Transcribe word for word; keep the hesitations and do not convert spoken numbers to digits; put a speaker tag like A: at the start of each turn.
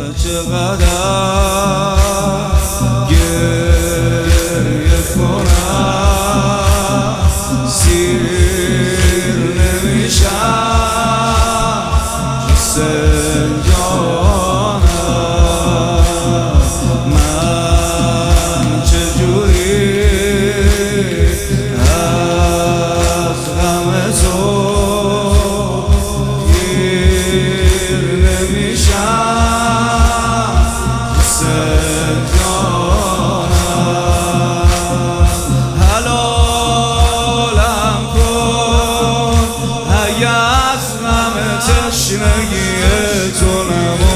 A: چقدر گریه کنم سیر نمیشم حسین جانم من چجوری از غم تو گیر نمیشم حسین جانم حلالم کن اگه از غم تشنگی تو نمون